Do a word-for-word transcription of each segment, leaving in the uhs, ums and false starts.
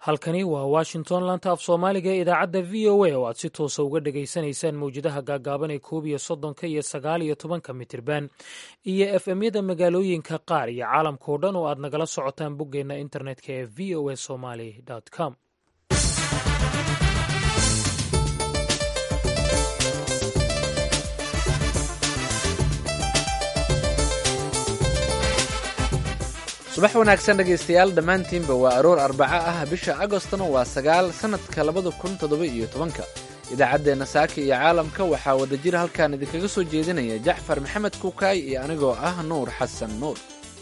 halkani waa washington lanta af soomaaliga ee idaacadda v o a oo aad si toosa uga dhagaysanaysaan mawjadaha gaagaaban ee koob iyo soddonka iyo sagaal iyo tobanka mitirban iyo f m-yada magaalooyinka qaar iyo caalamka oo dhan oo aad nagala socotaan boggeenna internetka ee v o a somaly com. subax wanaagsan dhegaystayaal dhammaantiinba waa aroor arbaco ah bisha agostona waa sagaal sannadka labada kun toddoba iyo tobanka idaacaddeenna saaka iyo caalamka waxaa wadajir halkan idinkaga soo jeedinaya jacfar maxamed kuukaay iyo anigoo ah nuur xasan nuur.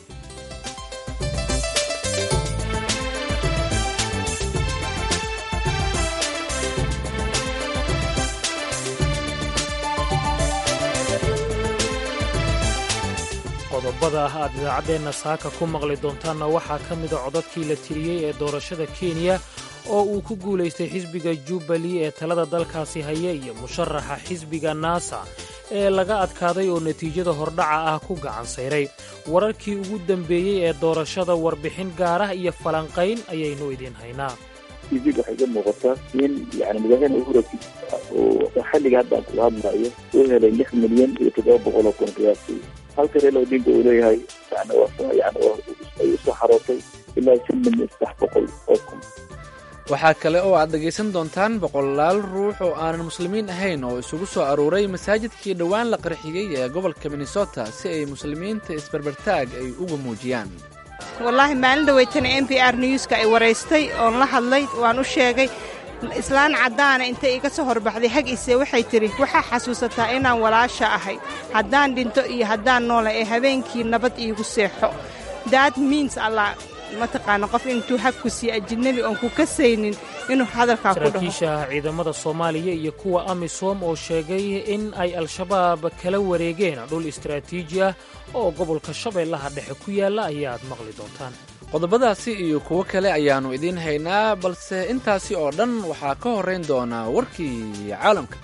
qodobada ah aad idaacaddeenna saaka ku maqli doontaanna waxaa ka mida codadkii la tiriyey ee doorashada kenya oo uu ku guulaystay xisbiga jubbali ee talada dalkaasi haya iyo musharaxa xisbiga naasa ee laga adkaaday oo natiijada hordhaca ah ku gacan sayray. wararkii ugu dambeeyey ee doorashada warbixin gaarah iyo falanqayn ayaynu idiin haynaa. tv waxay ka muuqataa in yani madaxweyne uhuru oo xilliga hadda aan kula hadlayo uu helay lix milyan iyo toddoba boqol oo kun qiyaastii, halka Raila Odinga uu leeyahay yani waa yani ay soo xarootay ilaa shan milyan saddex boqol oo kun. waxaa kale oo aad dhegaysan doontaan boqolaal ruux oo aanan muslimiin ahayn oo isugu soo aruuray masaajidkii dhowaan la qarxiyey ee gobolka minnesota si ay muslimiinta isbarbartaag ay uga muujiyaan. wallaahi maalin dhaweytana m b r newska ay waraystay oon la hadlay waan u sheegay islaan caddaana intay iga soo horbaxday hagise waxay tidhi waxaa xasuusataa inaan walaasha ahay, haddaan dhinto iyo haddaan noola ee habeenkii nabad iigu seexo. that means allah mataqaana qof intuu habku siiye ajinabi oon ku kasaynin inuu hadalkaa ku dhaho. saraakiisha ciidamada soomaaliya iyo kuwa amisom oo sheegay in ay al-shabaab kala wareegeen dhul istaraatiiji ah oo gobolka shabeellaha dhexe ku yaalla ayaad maqli doontaan. qodobadaasi iyo kuwo kale ayaannu idiin haynaa, balse intaasi oo dhan waxaa ka horrayn doonaa warkii caalamka.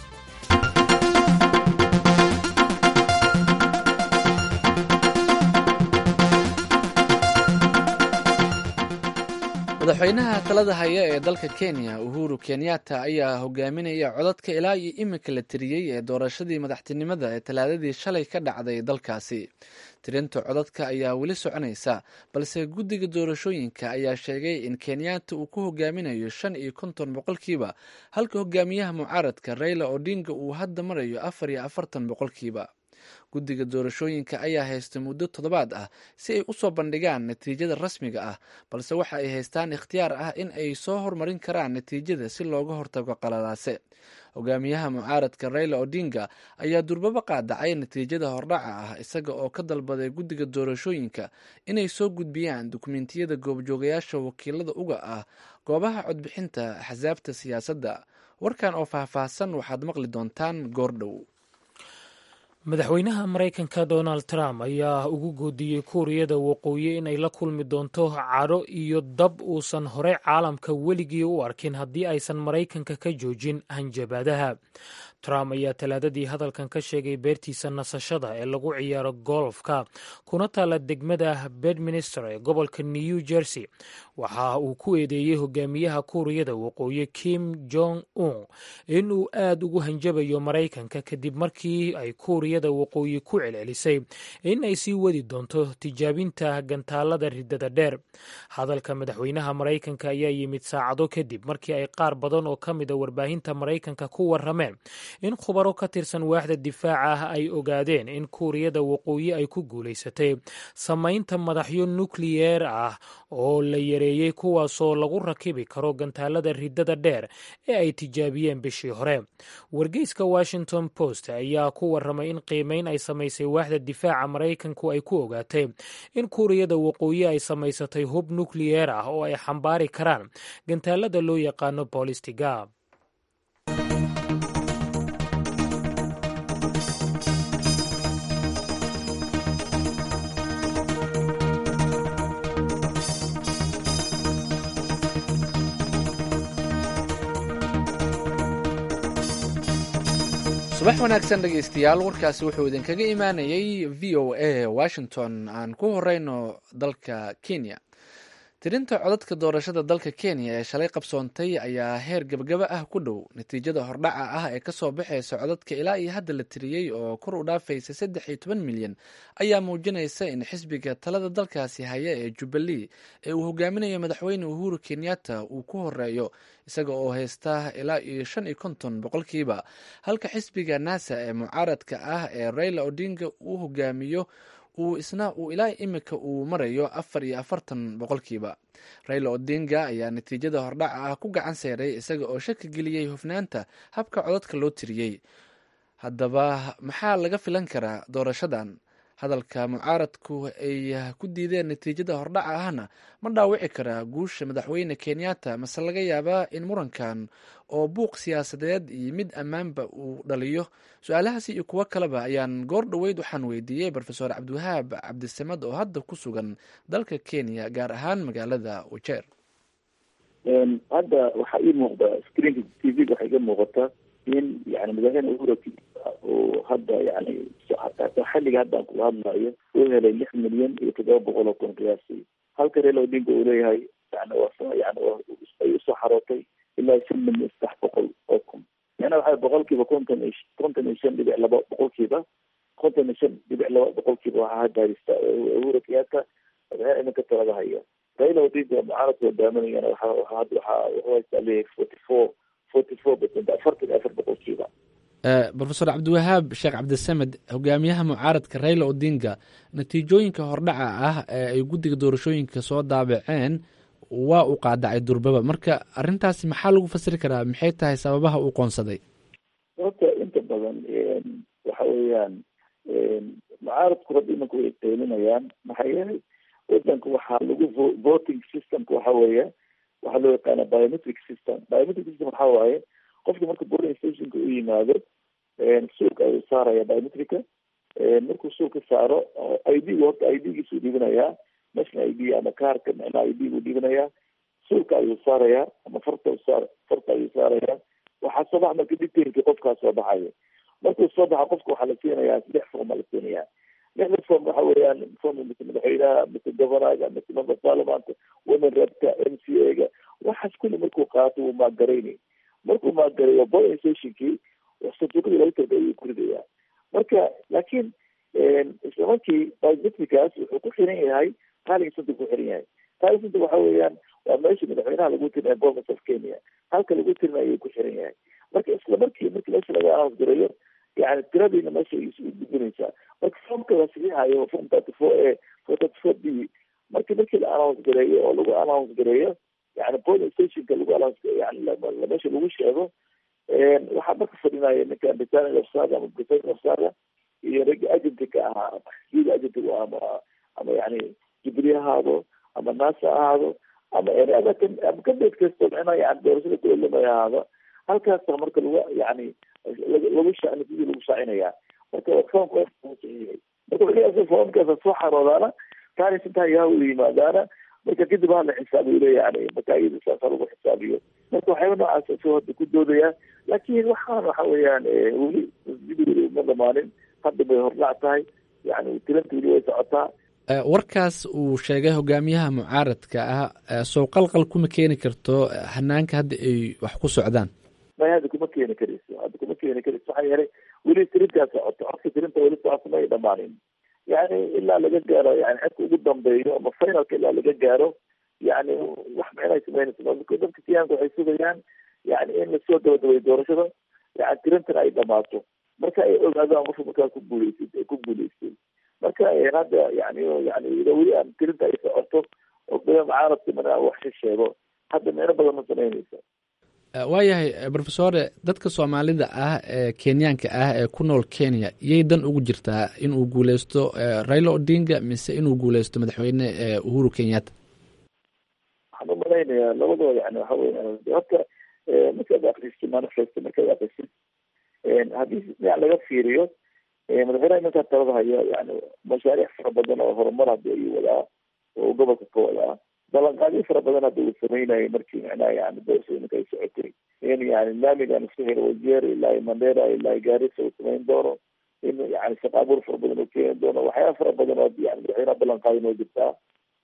madaxweynaha talada haya ee dalka kenya uhuru kenyatta ayaa hogaaminaya codadka ilaa iyo iminka la tiriyey ee doorashadii madaxtinimada ee talaadadii shalay ka dhacday dalkaasi. tirinta codadka ayaa weli soconaysa, balse guddiga doorashooyinka ayaa sheegay in kenyatta uu ku hogaaminayo shan iyo konton boqolkiiba, halka hogaamiyaha mucaaradka Raila Odinga uu hadda marayo afar iyo afartan boqolkiiba. guddiga doorashooyinka ayaa haystay muddo toddobaad ah si ay u soo bandhigaan natiijada rasmiga ah, balse waxa ay haystaan ikhtiyaar ah in ay soo hormarin karaan natiijada si looga hortago qalalaase. hogaamiyaha mucaaradka Raila Odinga ayaa durbaba qaadacay natiijada hordhaca ah, isaga oo ka dalbaday guddiga doorashooyinka inay soo gudbiyaan dukumentiyada goobjoogayaasha wakiilada uga ah goobaha codbixinta axsaabta siyaasadda. warkan oo faahfaahsan waxaad maqli doontaan goordhow. madaxweynaha maraykanka donald trump ayaa ugu goodiyey kuuriyada waqooyi inay la kulmi doonto cadho iyo dab uusan hore caalamka weligii u arkin haddii aysan maraykanka ka joojin hanjabaadaha. trump ayaa talaadadii hadalkan ka sheegay beertiisa nasashada ee lagu ciyaaro golfka kuna taalla degmada bedminster ee gobolka new jersey. waxa uu ku eedeeyey hogaamiyaha kuuriyada waqooyi kim jong un inuu aad ugu hanjabayo maraykanka kadib markii ay kuuriyada waqooyi ku celcelisay in ay sii wadi doonto tijaabinta gantaalada ridada dheer. hadalka madaxweynaha maraykanka ayaa yimid saacado kadib markii ay qaar badan oo ka mida warbaahinta maraykanka ku warrameen in khubaro ka tirsan waaxda difaaca ah ay ogaadeen in kuuriyada waqooyi ay ku guulaysatay samaynta madaxyo nukliyeer ah oo la yareeyey kuwaasoo lagu rakibi karo gantaalada ridada dheer ee ay tijaabiyeen bishii hore. wargeyska washington post ayaa ku warramay in qiimayn ay samaysay waaxda difaaca maraykanku ay ku ogaatay in kuuriyada waqooyi ay samaysatay hub nukliyeer ah oo ay xambaari karaan gantaalada loo yaqaano bolistiga. subax wanaagsan dhegaystayaal, warkaasi wuxuu idinkaga imaanayay v o a washington. aan ku horeyno dalka kenya. tirinta codadka doorashada dalka kenya ee shalay qabsoontay ayaa heer gabagaba ah ku dhow. natiijada hordhaca ah ee kasoo baxaysa codadka ilaa iyo hadda la tiriyey oo kor u dhaafaysa saddex iyo toban milyan ayaa muujinaysa in xisbiga talada dalkaasi haya ee jubilee ee uu hogaaminayo madaxweyne uhuru kenyatta uu ku horeeyo isaga oo haysta ilaa iyo shan iyo konton boqolkiiba, halka xisbiga nasa ee mucaaradka ah ee raila odinga uu hogaamiyo uu isna uu ilaa imika uu marayo afar iyo afartan boqolkiiba. raila odinga ayaa natiijada hordhaca ah ku gacan seeray isaga oo shaki geliyey hufnaanta habka codadka loo tiriyey. haddaba maxaa laga filan karaa doorashadan? hadalka mucaaradku ay ku diideen natiijada hordhaca ahna ma dhaawici karaa guusha madaxweyne kenyatta, mase laga yaabaa in murankan oo buuq siyaasadeed iyo mid ammaanba uu dhaliyo? su-aalahaasi iyo kuwo kaleba ayaan goor dhoweyd waxaan weydiiyey rofesor cabdiwahaab cabdisamad oo hadda ku sugan dalka kenya, gaar ahaan magaalada wajeer. hadda waxaa ii muuqda screenka t v waxaa iga muuqata in yani madaxweyne uhuru oo hadda yani xilliga haddaan kula hadlayo uu helay lix milyan iyo toddoba boqol oo kun qiyaasii, halka raila odinga uu leeyahay yani yani ay usoo xarootay ilaa shan milyan saddex boqol oo kun. yana waxaa boqolkiiba konton iyo konton iyo shan dhibic laba boqolkiiba konton iyo shan dhibic laba boqolkiiba waxaa hadda haysta uhuru kenyatta madaxweyne iminka talada haya. raila odinga mucaaradka hogaaminayana waxaa hadda waxaa wuxuu haystaa leeyahay forty four forty four percent afartan iyo afar boqolkiiba. rofesor cabdiwahaab sheekh cabdisamed, hogaamiyaha mucaaradka raila odinga, natiijooyinka hordhaca ah ee ay guddiga doorashooyinka soo daabaceen waa uu qaadacay durbaba, marka arrintaasi maxaa lagu fasiri karaa? maxay tahay sababaha uu qoonsaday? horta inta badan waxa weeyaan mucaaradku hadda imanka way qeylinayaan, maxaa yeelay wadanka waxaa lagu voting systemka waxa weeye waxaa loo yaqaana biometric system. biometric system waxaa waaye qofka marka polling stationka u yimaado suulka ayuu saaraya biometrica. markuu suulka saaro i d horta i d-giisa u dhibinayaa, national i d ama kaarka micnaha i d buu dhibinayaa, suulka ayuu saaraya ama farta saar farta ayuu saaraya. waxaa soo baxa marka detailki qofkaas soo baxayo. markuu soo baxa qofka waxaa la siinayaa lix form la siinayaa. lixda form waxa weeyaan form mase madaxweynaha mase governaga mase member parliament, women repka, m c a-ga, waxaas kulli markuu qaato wuu maagaraynay. markuu maagareeyo polling stationkii sanduuqadii lagu tarda ayuu ku ridayaa. marka laakiin isla markii biometricas wuxuu ku xiran yahay taaling center ku xiran yahay. taaling center waxa weeyaan waa meesha madaxweynaha lagu tirinayo government of kenya, halka lagu tirinayo ayuu ku xiran yahay. marka isla markii markii meesha laga announce gareeyo yani tiradiina meesha gudbinaysaa. marka formka la saxiixayo form thirty four a form thirty four b marki markii la announce gareeyo oo lagu announce gareeyo yani polling stationka lagu announce yani meesha lagu sheego waxaa marka fadhinaya ninka returning officer ama presiding officer iyo rag agentka ahaa ama xisbiga agentka ama ama yani jubilee ha ahaado ama nasa ha ahaado ama ama kabeed kasto micnaha yani doorashada ku elamaya ahaado, halkaasa marka lagu yani lagu shacni sidii lagu shaacinaya. marka foomka saxiixay marka wixii foomkaasa soo xaroodaana taani sintaha u yimaadaana marka kadib hala xisaabiyo le yani makaayida saasa lagu xisaabiyo. marka waxyaaba noocaas soo hadda ku doodaya, laakiin waxaan waxa weeyaan weli weli ma dhamaanin, hadda bay hordhac tahay yani tiranta weli way socotaa. warkaas uu sheegay hogaamiyaha mucaaradka ah soo qalqal kuma keeni karto hanaanka hadda ay wax ku socdaan? may hadda kuma keeni karayso hadda kuma keeni karayso maxaa yeelay weli tirintaa socoto, codka tirinta weli socoto may dhamaanin. yani ilaa laga gaaro yani xedka ugu dambeeyo ama finalka ilaa laga gaaro yani wax micnay sameynaysa. dadka siyaanka waxay sugayaan yani in lasoo dabadabayo doorashada, yani tirintana ay dhamaato marka ay ogaadaan qofka markaa ku guuleysid ay ku guuleystay. marka hadda yani yani weli aan tirinta ay socoto oo bada mucaaradka mana wax sheego hadda micno badan ma sameynaysa. waayahay rofesore, dadka soomaalida ah ee kenyaanka ah ee ku nool kenya iyay dan ugu jirtaa inuu guuleysto raila odinga mise inuu guuleysto madaxweyne uhuru kenyatta? waxaan umalaynayaa labadooda yani waxa weya horta markaad akristo manifesto markaad akrisid haddii dhinac laga fiiriyo madaxweynaha imankaa talada hayo yani mashaariic fara badan oo horumar hadda ayuu wadaa oo gobolka ka wadaa. ballanqaadyo fara badan hadda uu sameynayay markii micnaha yani doorashooyinka ay socotay in yani laamigan isku helo wajeer ilaa mandera ilaa gaarisa uu samayn doono, in yani shaqaabuur fara badan uu keeni doono, waxyaaba fara badan oo yani madaxweynaha ballanqaadin oo jirtaa.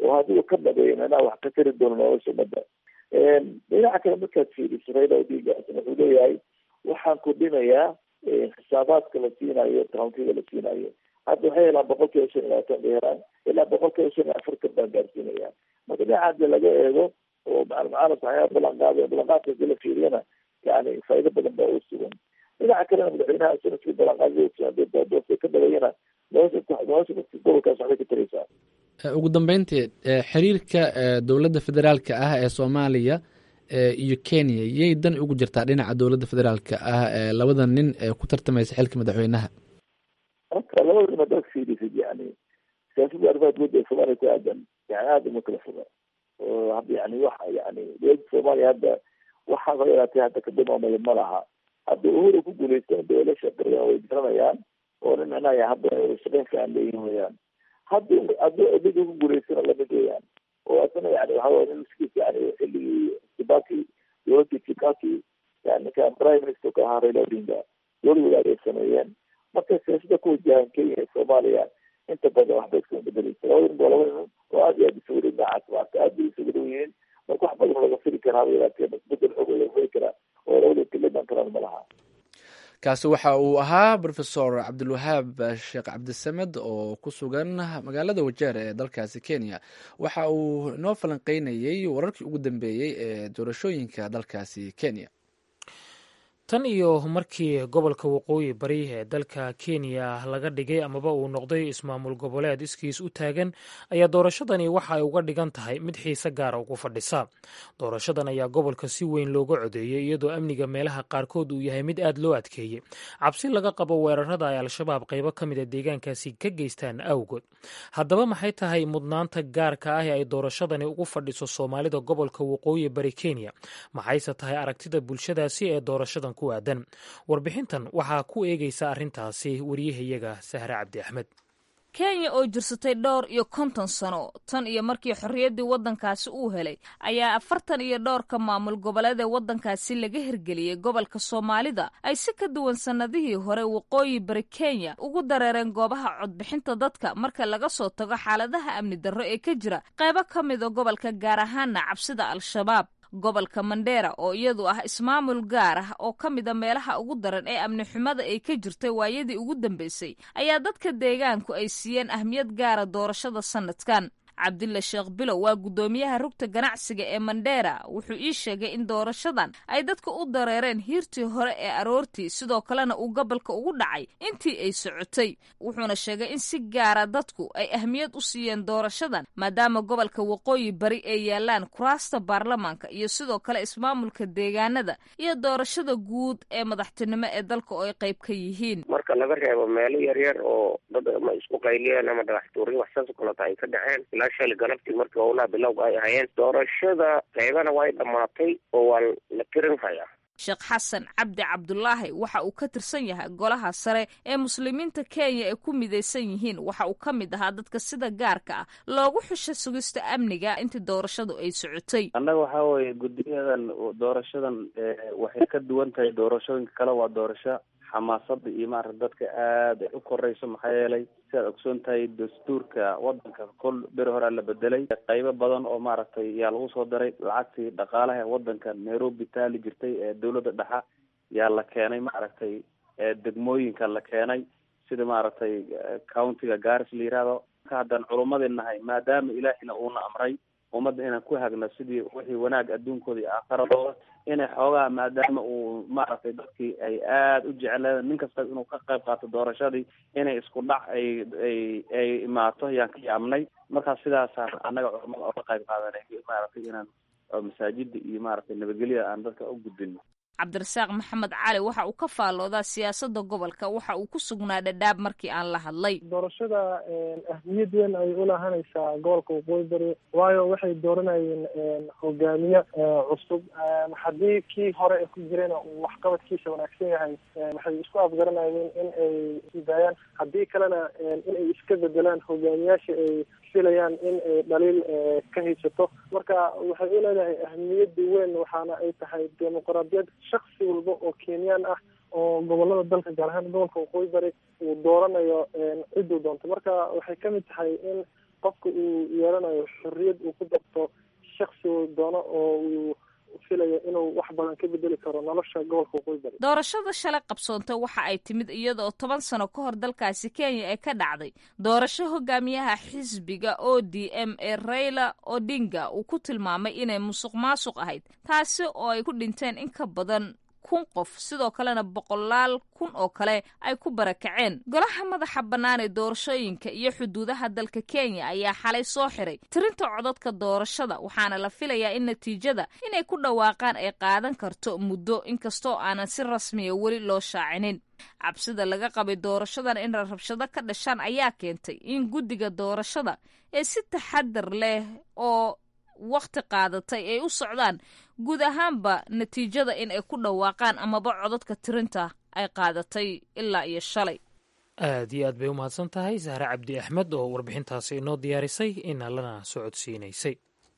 oo haddii uu ka dhabeeyo macnaha wax ka tari doono nolosha ummadda. dhinaca kale markaad fiiriso Raila Odinga wuxuu leeyahay waxaan kordhinayaa xisaabaadka la siinayo countiga la siinayo. hadda waxay helaan boqol kiiba shan iyo labaatan bay helaan ilaa boqol kiiba shan iyo afartan baan gaarsiinaya. marka dhinaca hadda laga eego oo macalin waxyaaba ballanqaad ballanqaadka hadii la fiiriyana yani faa'iido badan baa u sugan. dhinaca kalena madaxweynaha sanadkii ballanqaaddoose ka dhabeeyana nolosha gobolkaas waxbay ka taraysaa. ugu dambeyntii xiriirka dowladda federaalka ah ee soomaaliya iyo kenya yay dan ugu jirtaa dhinaca dowladda federaalka ah ee labada nin ee ku tartamaysa xilka madaxweynaha? marka labada nin haddaad fiirisid yani siyaasadda arrimaha dowladda ee soomaaliya ku aadan yani aada uma kala foga oo hadda yani waxa yani dowladda soomaaliya hadda waxaa hoo yaraatay hadda kadamamaya ma laha. hadda uhuru ku guuleystan doolasha daryaa way garanayaan oo nin macnaha hadda shaqeynka aan leeyihin weyaan. hadda hadda adiga ku guuleysana lamid weyaan oo asana yani waxaa nin miskiis yani xilligii kibaki dowladii kibaki yani ninka prime minister ka ahaa Raila Odinga dowlad wadaag ay sameeyeen. marka siyaasada ku wajahan Kenya ee Soomaaliya inta badan waxbay iska bedelaysa. labada nin laba nin oo aad iyo aad isugu dhow caafimaadka aad bay isugu dhow yihiin. marka wax badan laga firi karaa yaraatee bedel xoog laga firi karaa oo labada keliman karaan ma laha. kaasi waxa uu ahaa professor cabdilwahaab sheekh cabdisamed oo ku sugan magaalada wajeer ee dalkaasi Kenya. waxa uu noo falanqeynayay wararkii ugu dambeeyey ee doorashooyinka dalkaasi Kenya. tan iyo markii gobolka waqooyi bari ee dalka Kenya laga dhigay amaba uu noqday ismaamul goboleed iskiis u taagan ayaa doorashadani waxa ay uga dhigan tahay mid xiise gaara ugu fadhisa. doorashadan ayaa gobolka si weyn looga codeeyey iyadoo amniga meelaha qaarkood uu yahay mid aad loo adkeeyey cabsi laga qabo weerarada ay al-shabaab qaybo ka mid a deegaankaasi ka geystaan awgood. haddaba maxay tahay mudnaanta gaarka ah ee ay doorashadani ugu fadhiso soomaalida gobolka waqooyi bari Kenya? maxayse tahay aragtida bulshadaasi ee doorashadan ku aadan? warbixintan waxaa ku eegaysa arrintaasi wariyahayaga Sahre Cabdi Axmed. kenya oo jirsatay dhowr iyo konton sano tan iyo markii xorriyaddii waddankaasi uu helay ayaa afartan iyo dhowrka maamul goboleed ee waddankaasi laga hirgeliyey gobolka soomaalida ay si ka duwan sannadihii hore waqooyi bari kenya ugu dareereen goobaha codbixinta dadka marka laga soo tago xaaladaha amni darro ee ka jira qaybo ka mida gobolka gaar ahaana cabsida al-shabaab. gobolka Mandera oo iyadu ah ismaamul gaar ah oo ka mid a meelaha ugu daran ee amni xumada ay ka jirtay waayadii ugu dambeysay ayaa dadka deegaanku ay siiyeen ahmiyad gaara doorashada sanadkan. cabdilla sheekh bilow waa guddoomiyaha rugta ganacsiga ee Mandera wuxuu ii sheegay in doorashadan ay dadka u dareereen hiirtii hore ee aroortii sidoo kalena uu gobolka ugu dhacay intii ay socotay. wuxuuna sheegay in si gaara dadku ay ahmiyad u siiyeen doorashadan maadaama gobolka waqooyi bari ay yaalaan kuraasta baarlamaanka iyo sidoo kale ismaamulka deegaanada iyo doorashada guud ee madaxtinimo ee dalka oo ay qayb ka yihiin. marka laga reebo meelo yaryar oo dad ma isku qayliyeen ama dhagaxtuurin waxsaas oo kaleta ay ka dhaceen shal galabtii markii howlaha bilowga ay ahayeen doorashada qaybana way dhammaatay oo waa la tirin hayaa. sheekh xasan cabdi cabdulaahi waxa uu ka tirsan yahay golaha sare ee muslimiinta Kenya ee ku midaysan yihiin. waxa uu ka mid ahaa dadka sida gaarka ah loogu xushay sugista amniga intii doorashadu ay socotay. annaga waxaa weeye guddiyadan doorashadan waxay ka duwan tahay doorashooyinka kale. waa doorasho xamaasada iyo maarata dadka aada u korayso maxaa yeelay sidaad ogsoon tahay dastuurka wadanka kol beri horaa la bedelay qaybo badan oo maaragtay yaa lagu soo daray lacagtii dhaqaalaha wadanka Nairobi taali jirtay ee dowladda dhexe yaa la keenay maaragtay degmooyinka la keenay sida maaragtay countiga Garissa la yiraahdo. ka haddaan culumadii nahay maadaama ilaahina uuna amray ummadda inaan ku hagno sidii wixii wanaag adduunkooda iyo aakhiradooda inay xoogaa maadaama uu maaragtay dadkii ay aada u jecleen nin kasta inuu ka qayb qaato doorashadii inay isku dhac ay ay ay imaato yaan ka yaabnay. markaa sidaasaan annaga culamada oga qayb qaadanay maaragtay inaan masaajida iyo maaragtay nabadgelyada aan dadka u gudbino. cabdirasaaq maxamed cali waxa uu ka faalloodaa siyaasadda gobolka. waxa uu ku sugnaa Dhadhaab markii aan la hadlay. doorashada ahmiyad weyn ay u lahanaysaa gobolka waqooyi bari waayo waxay dooranayeen hogaamiye cusub. haddii kii hore ay ku jireen waxqabadkiisa wanaagsan yahay waxay isku afgaranayeen in ay sidaayaan. haddii kalena in ay iska bedelaan hogaamiyaasha ay filayaan in ay dhaliil ka haysato. marka waxay u leedahay ahmiyad weyn waxaana ay tahay dimuqraadiyad shaksi walba oo Kenyan ah oo gobolada dalka gaar ahaan gobolka waqooyi bari uu dooranayo ciduu doonto. marka waxay ka mid tahay in qofka uu yeelanayo xorriyad uu ku darto shaksi uu doono oo uu filayo inuu wax badan ka bedeli karo nolosha gobolka waqooyi bari. doorashada shalay qabsoonta waxa ay timid iyada oo toban sano ka hor dalkaasi Kenya ay ka dhacday doorasho hogaamiyaha xisbiga O D M ee Raila Odinga uu ku tilmaamay inay musuq maasuq ahayd, taasi oo ay ku dhinteen in ka badan kun qof, sidoo kalena boqolaal kun oo kale ay ku barakaceen. golaha madaxa bannaan ee doorashooyinka iyo xuduudaha dalka Kenya ayaa xalay soo xiray tirinta codadka doorashada, waxaana la filayaa in natiijada inay ku dhawaaqaan ay qaadan karto muddo, inkastoo aanan si rasmiya weli loo shaacinin. cabsida laga qabay doorashadan in rabshado ka dhashaan ayaa keentay in guddiga doorashada ee si taxadar leh oo waqti qaadatay ay u socdaan guud ahaanba natiijada in ay ku dhawaaqaan amaba codadka tirinta ay qaadatay ilaa iyo shalay. aad iyo aad bay u mahadsan tahay Sahra Cabdi Axmed oo warbixintaasi inoo diyaarisay ina lana socodsiinaysay.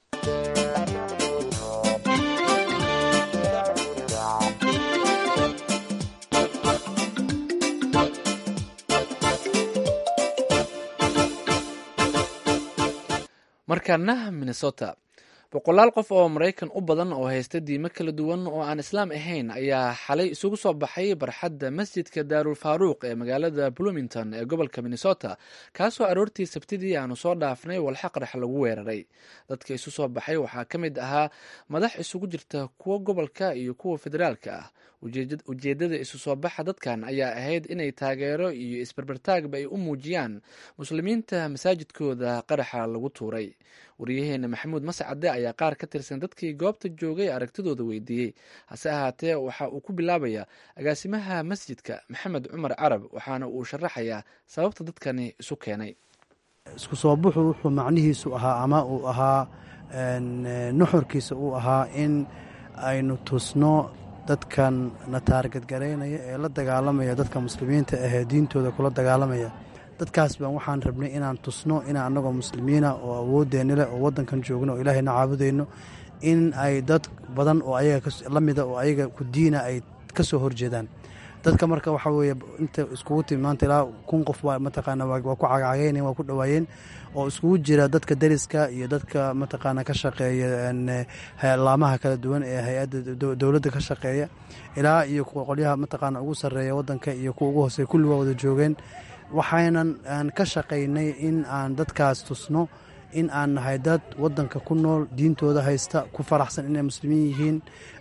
markaana Minnesota, boqolaal qof oo Maraykan u badan oo haysta diimo kala duwan oo aan islaam ahayn ayaa xalay isugu soo baxay barxadda masjidka Daarul Faaruq ee magaalada Bloomington ee gobolka Minnesota, kaasoo aroortii Sabtidii aanu soo dhaafnay walxa qarax lagu weeraray. dadka isu soo baxay waxaa ka mid ahaa madax isugu jirta kuwa gobolka iyo kuwa federaalka ah. ujeedada isu soo baxa dadkan ayaa ahayd inay taageero iyo isbarbartaagba ay u muujiyaan muslimiinta masaajidkooda qaraxa lagu tuuray. wariyaheena Maxamuud Mascade ayaa qaar ka tirsan dadkii goobta joogay aragtidooda weydiiyey. hase ahaatee waxa uu ku bilaabayaa agaasimaha masjidka Maxamed Cumar Carab, waxaana uu sharaxayaa sababta dadkani isu keenay. isku soo buxu wuxuu macnihiisu ahaa ama uu ahaa nuxurkiisa uu ahaa in aynu tusno dadkan na taargadgaraynaya ee la dagaalamaya dadka muslimiinta ahee diintooda kula dagaalamaya. dadkaas baan waxaan rabnay inaan tusno inaan annagoo muslimiina oo awoodeenna leh oo waddankan joogno oo ilaahayna caabudayno in ay dad badan oo ayaga la mida oo ayaga ku diina ay ka soo horjeedaan. dadka marka waxaa weeye inta iskugu timi maanta ilaa kun qof waa mataqaana waa ku cagacageen waa ku dhawaayeen oo iskugu jira dadka dariska iyo dadka mataqaana ka shaqeeya laamaha kala duwan ee hay-adda dowladda ka shaqeeya ilaa iyo qolyaha mataqaana ugu sarreeya waddanka iyo kuwa ugu hooseeya kulli waa wada joogeen. waxaynan aan ka shaqaynay in aan dadkaas tusno in aan nahay dad waddanka ku nool, diintooda haysta, ku faraxsan inay muslimiin yihiin,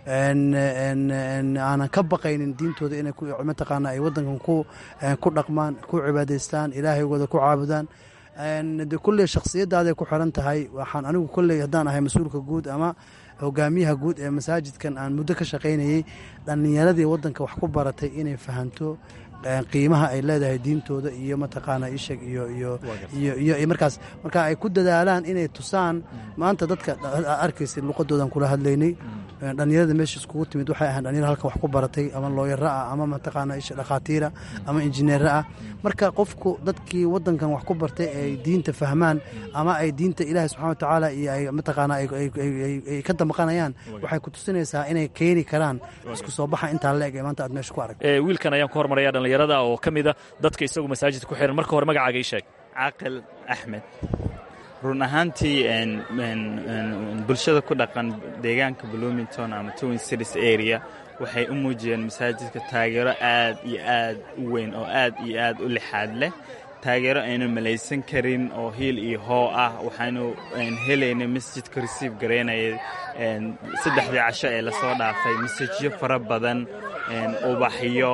aanan ka baqaynin diintooda inay mataqaana ay waddankan ku dhaqmaan, ku cibaadaystaan, ilaahayooda ku caabudaan. de kulley shakhsiyadaaday ku xiran tahay. waxaan anigu kolley haddaan ahay mas-uulka guud ama hogaamiyaha guud ee masaajidkan aan muddo ka shaqaynayey, dhallinyaradii waddanka wax ku baratay inay fahanto qiimaha ay leedahay diintooda iyo mataqaana isheg iyo iyo iyo iyo markaas marka ay ku dadaalaan inay tusaan. maanta dadka arkaysa luqadoodan kula hadlaynay, dhalinyarada meesha iskugu timid waxay ahaan dhalinyaro halkan wax ku baratay ama looyaro ah ama mataqaana isha dhakhaatiira ama injineero ah. marka qofku dadkii waddankan wax ku bartay ay diinta fahmaan ama ay diinta ilaahay subxana watacaala iyo ay mataqaana ay ka damqanayaan, waxay ku tusinaysaa inay keeni karaan isku soo baxa intaa la eg ee maanta aad meesha ku aragtay. wiilkan ayaan ku hormaraya dhalinyarada oo ka mid a dadka isagu masaajidka ku xiran. marka hore magacaaga ii sheeg. caaqil axmed. run ahaantii bulshada ku dhaqan deegaanka Bloomington ama Twin Cities area waxay u muujiyeen masaajidka taageero aad iyo aad u weyn oo aad iyo aad u lixaad leh, taageero aynu malaysan karin oo hiil iyo hoo ah. waxaanu helaynay masjidka resiib garaynaya saddexdii casho ee lasoo dhaafay masajyo fara badan, ubaxyo,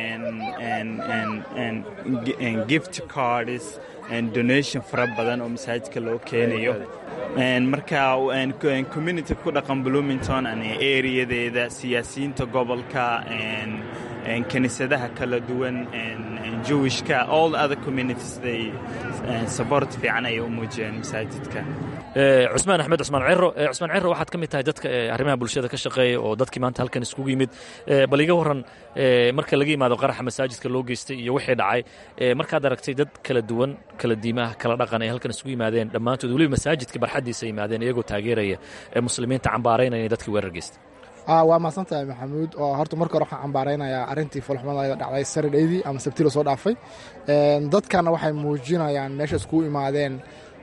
gift cards, donation fara badan oo masaajidka loo keenayo. marka community ku dhaqan Bloomington areadeeda, siyaasiyiinta gobolka, kaniisadaha kala duwan, Jewishka, all other communities they support fiican ay u muujiyeen masaajidka. cusmaan axmed cusmaan ciro. cusmaan ciro waxaad ka mid tahay dadka arrimaha bulshada ka shaqeeya oo dadkii maanta halkan iskugu yimid. bal iga waran marka laga yimaado qaraxa masaajidka loo geystay iyo wixii dhacay, markaad aragtay dad kala duwan, kala diimaha, kala dhaqan ay halkan isugu yimaadeen dhammaantood weliba masaajidka barxaddiisa yimaadeen iyagoo taageeraya muslimiinta cambaaraynaya dadkii weerar geystay. waa mahadsan tahay maxamuud. oo horta marka hore waxaan cambaaraynayaa arrintii foolxumada dhacday Saturday ama Sabtida soo dhaafay. dadkana waxay muujinayaan meesha iskugu imaadeen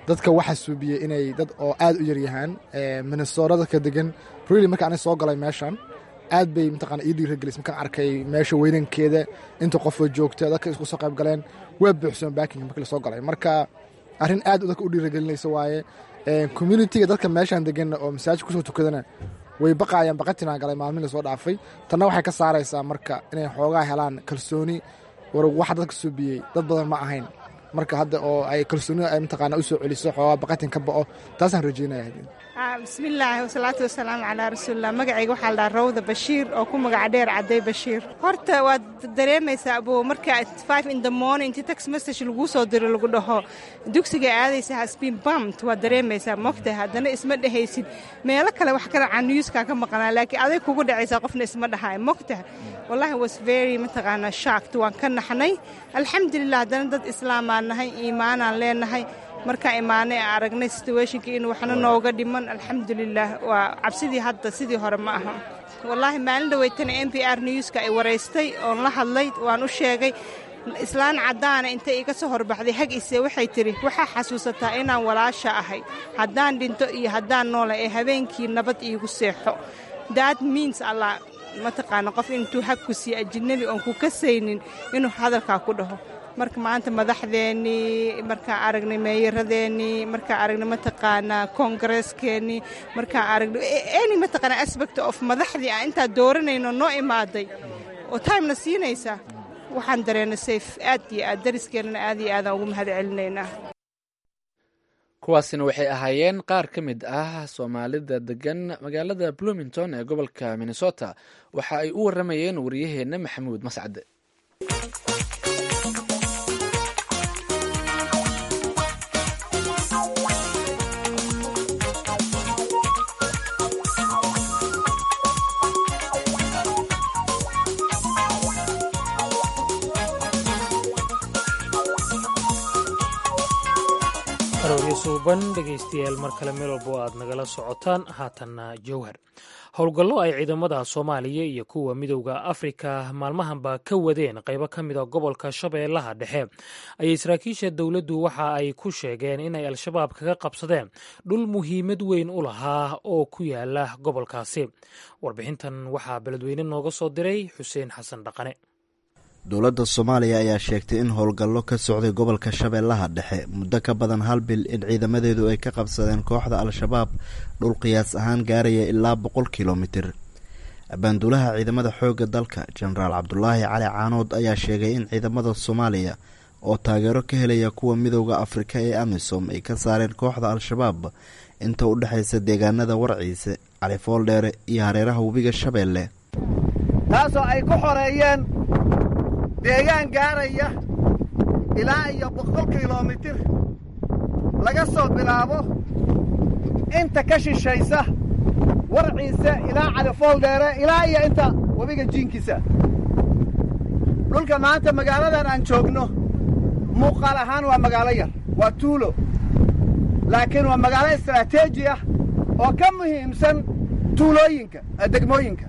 dadka waxa suubiyey inay dad oo aad u yaryahaan minnesota dadka degan really marka anay soo galay meeshan aad bay mataqaana ii dhiirigelis markaan arkay meesha weynankeeda inta qofoo joogta dadka isku soo qayb galeen waa buuxsoon baakinga markii lasoo galay marka arrin aad dadka u dhiirigelinaysa waaye communitiga dadka meeshan degan oo masaajid kusoo tukadana way baqaayaan baqatinaa galay maalmin lasoo dhaafay tanna waxay ka saaraysaa marka inay xoogaa helaan kalsooni war waxa dadka suubiyey dad badan ma ahayn marka hadda oo ay kalsoonida ay mataqaana u soo celiso xoogaa baqatin ka ba'o taasaan rajeynaya bismillaahi wasalaatu wasalaamu calaa rasuulillah magacayga waxaa la dhahaa rawda bashiir oo ku magaca dheer cadday bashiir horta waad dareemaysaa abuu marka five in the morning intii text message laguu soo diro lagu dhaho dugsiga aadaysa has been bumped waad dareemaysaa mogtahay haddana isma dhehaysid meelo kale wax ka dhacaa newskaa ka maqnaa laakiin aday kugu dhacaysaa qofna isma dhahaay mogtahay wallahi was very mataqaanaa shocked waan ka naxnay alxamdulilah haddana dad islaamaan nahay iimaanaan leenahay markaa imaanay aragnay situationka inuu waxna nooga dhiman alxamdulilah waa cabsidii hadda sidii hore ma aha wallaahi maalin dhaweytana n p r newska ay waraystay oon la hadlay waan u sheegay islaan caddaana intay iga soo horbaxday hag ise waxay tidhi waxaa xasuusataa inaan walaasha ahay haddaan dhinto iyo haddaan noola ee habeenkii nabad iigu seexo that means allah mataqaana qof intuu hag ku siiyo ajinabi oon ku kasaynin inuu hadalkaa ku dhaho marka maanta madaxdeennii markaan aragnay meeyaradeennii markaan aragnay mataqaanaa koongareeskeennii markaan aragnay any mataqaanaa aspect of madaxdii aan intaa dooranayno noo imaaday oo timena siinaysa waxaan dareennay safe aad iyo aad dariskeennana aad iyo aadaan ugu mahad celinaynaa kuwaasina waxay ahaayeen qaar ka mid ah soomaalida degan magaalada bloomington ee gobolka minnesota waxa ay u warramayeen wariyaheenna maxamuud mascade arooryo suuban dhegaystayaal mar kale meel walbo aad nagala socotaan haatanna jowhar howlgallo ay ciidamada soomaaliya iyo kuwa midowda afrika maalmahanba ka wadeen qaybo ka mida gobolka shabeellaha dhexe ayay saraakiisha dowladdu waxa ay ku sheegeen inay al-shabaab kaga qabsadeen dhul muhiimad weyn u lahaa oo ku yaala gobolkaasi warbixintan waxaa beledweyne nooga soo diray xuseen xasan dhaqane dowladda soomaaliya ayaa sheegtay in howlgallo ka socday gobolka shabeellaha dhexe muddo ka badan hal bil in ciidamadeedu ay ka qabsadeen kooxda al-shabaab dhul qiyaas ahaan gaaraya ilaa boqol kilomitir abaanduulaha ciidamada xoogga dalka jenaraal cabdulaahi cali caanood ayaa sheegay in ciidamada soomaaliya oo taageero ka helaya kuwa midowda afrika ee amisom ay ka saareen kooxda al-shabaab inta u dhexaysa deegaanada warciise cali fooldheere iyo hareeraha webiga shabeelle taasoo ay ku xoreeyeen deegaan gaaraya ilaa iyo boqol kilomitir laga soo bilaabo inta ka shishaysa warciise ilaa califooldheere ilaa iyo inta webiga jiinkiisa dhulka maanta magaaladan aan joogno muuqaal ahaan waa magaalo yar waa tuulo laakiin waa magaalo istaraatiiji ah oo ka muhiimsan tuulooyinka degmooyinka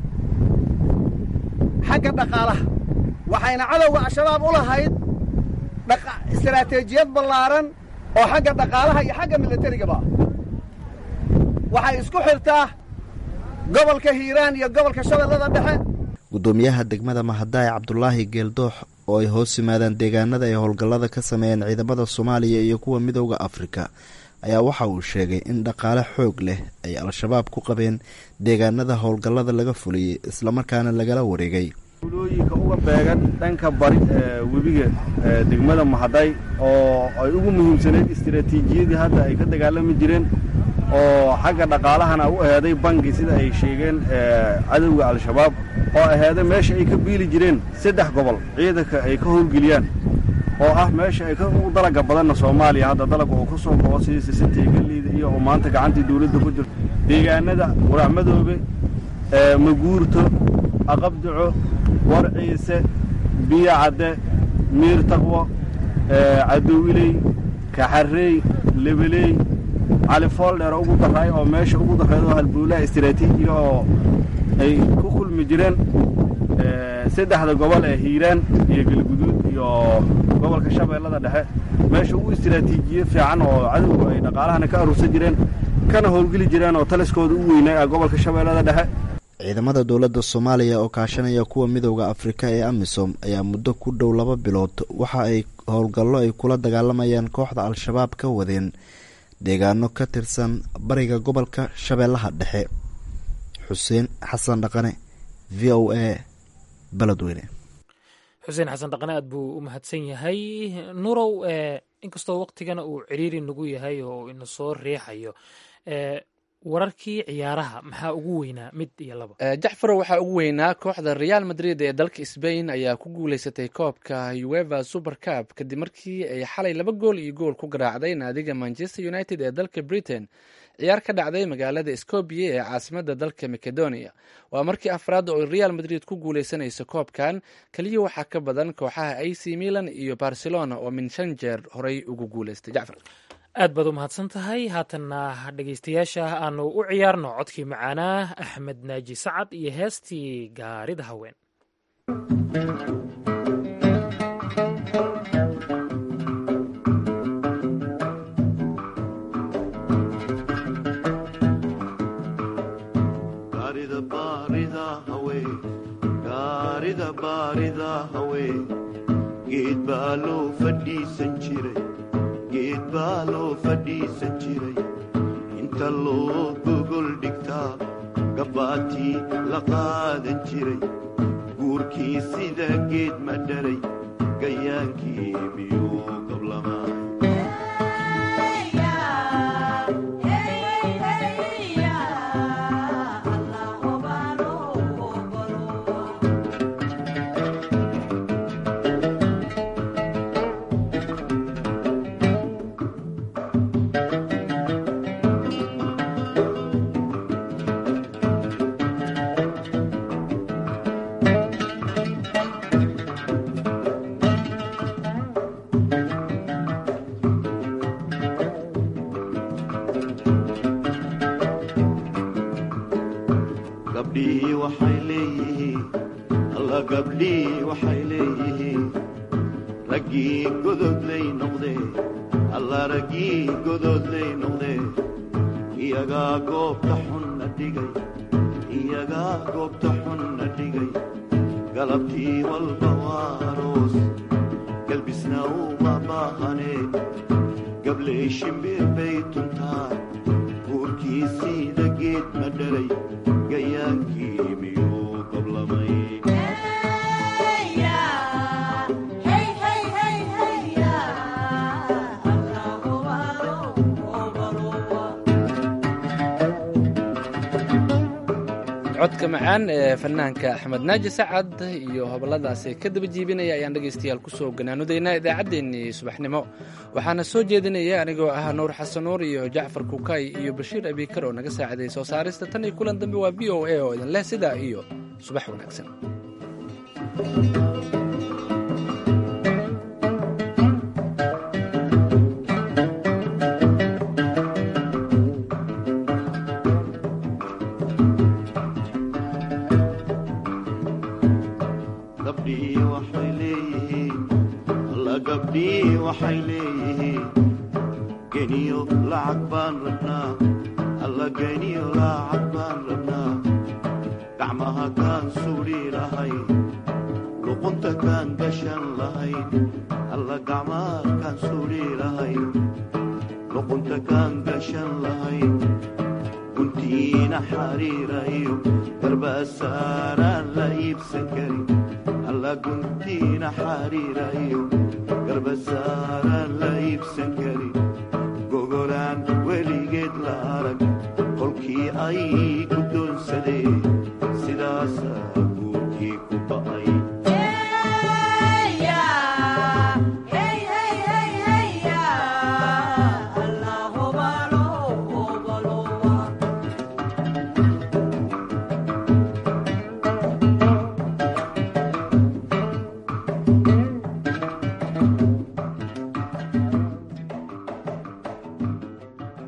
xagga dhaqaalaha waxayna cadowga al-shabaab u lahayd istaraatiijiyad ballaaran oo xagga dhaqaalaha iyo xagga milatarigaba ah waxay isku xirtaa gobolka hiiraan iyo gobolka shabeellada dhexe guddoomiyaha degmada mahadaaye cabdulaahi geeldoox oo ay hoos yimaadaan deegaanada ay howlgallada ka sameeyeen ciidamada soomaaliya iyo kuwa midowda afrika ayaa waxa uu sheegay in dhaqaale xoog leh ay al-shabaab ku qabeen deegaanada howlgallada laga fuliyey islamarkaana lagala wareegay tuulooyinka uga beegan dhanka bari ee webiga degmada mahaday oo ay ugu muhiimsaneyd istaraatiijiyadii hadda ay ka dagaalami jireen oo xagga dhaqaalahana u aheeday bangi sida ay sheegeen cadowga al-shabaab oo aheeday meesha ay ka biili jireen saddex gobol ciidanka ay ka howlgeliyaan oo ah meesha ay ka ugu dalaga badanna soomaaliya hadda dalaga oo ku soo go'o sidii sisinta galleyda iyo oo maanta gacantii dawladda ku jirto deegaanada waraacmadoobe maguurto aqabduco warciise biyo cadde miir taqwo cadowiley kaxarreey lebeley califooldheer ugu darraay oo meesha ugu darreedoo halbuulaha istaraatiijiga oo ay ku kulmi jireen saddexda gobol ee hiiraan iyo galguduud iyo gobolka shabeellada dhexe meesha ugu istiraatiijiye fiican oo cadowga ay dhaqaalahana ka aruursan jireen kana howlgeli jireen oo taliskooda u weynaa gobolka shabeellada dhexe. ciidamada dowladda soomaaliya oo kaashanaya kuwa midowda afrika ee amisom ayaa muddo ku dhow laba bilood waxa ay howlgallo ay kula dagaalamayaan kooxda al-shabaab ka wadeen deegaano ka tirsan bariga gobolka shabeellaha dhexe. xuseen xasan dhaqane, v o a, beledweyne. xuseen xasan dhaqane aad buu u mahadsan yahay. nurow, inkastoo waqtigana uu ciriiri nagu yahay oo ina soo riixayo, wararkii ciyaaraha maxaa ugu weynaa mid iyo laba? jacfarow, waxaa ugu weynaa kooxda real madrid ee dalka Spain ayaa ku guuleysatay koobka uefa super cup kadib markii ay xalay laba gool iyo gool ku garaacday naadiga Manchester United ee dalka Britain. ciyaar ka dhacday magaalada Skopje ee caasimadda dalka Macedonia. waa markii afraad oo Real Madrid ku guuleysanayso koobkan, kaliya waxaa ka badan kooxaha A C Milan iyo Barcelona oo min shan jeer horey ugu guuleystay. jacfar, aad baad u mahadsan tahay. haatanna dhegaystayaasha aanu u ciyaarno codkii macaanaa axmed naaji sacad iyo heestii gaarida haween. geed baa loo fadhiisan jiray geed baa loo fadhiisan jiray inta loo gogol dhigtaa gabbaatii la qaadan jiray guurkii sida geed ma dharay gayaankii miyuu qablamaa codka macaan ee fanaanka axmed naaji sacad iyo hoboladaasi ka daba jiibinaya ayaan dhegaystayaal kusoo ganaanudaynaa idaacaddeenii subaxnimo. waxaana soo jeedinaya anigoo ah nuur xasan nuur iyo jacfar kukay iyo bashiir abiikar oo naga saaciday soo saarista. tan iyo kulan dambe waa v o a oo idin leh sidaa iyo subax wanaagsan. waxay leeyihiin geniyo lacag baan rabnaa alla geniyo lacag baan rabnaa gacmaha kaan suudhi lahayn luqunta kaan gashan lahayn alla gacmaha kaan suudhi lahayn luqunta kaan gashan lahayn guntiina xariira iyo garbasaaraan la iibsan karin alla guntiina xariira iyo garbasaaraan la iibsan karin gogolaan weligeed la arag qolkii ay